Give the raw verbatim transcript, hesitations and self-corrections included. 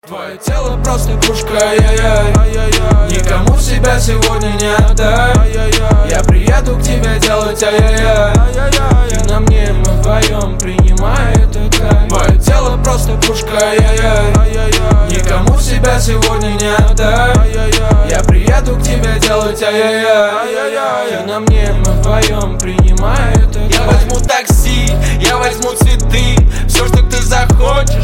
Твое тело просто пушка, ай-яй-яй. Никому себя сегодня не отдай. Я приеду к тебе делать ай-яй-яй. Ты на мне, мы вдвоем, принимай это кайф. Твое тело просто пушка, ай-яй-яй. Никому себя сегодня не отдай. Я приеду к тебе делать ай-яй-яй. Ты на мне, мы вдвоем, принимай это кайф. Я возьму такси, я возьму цветы, все, что ты захочешь.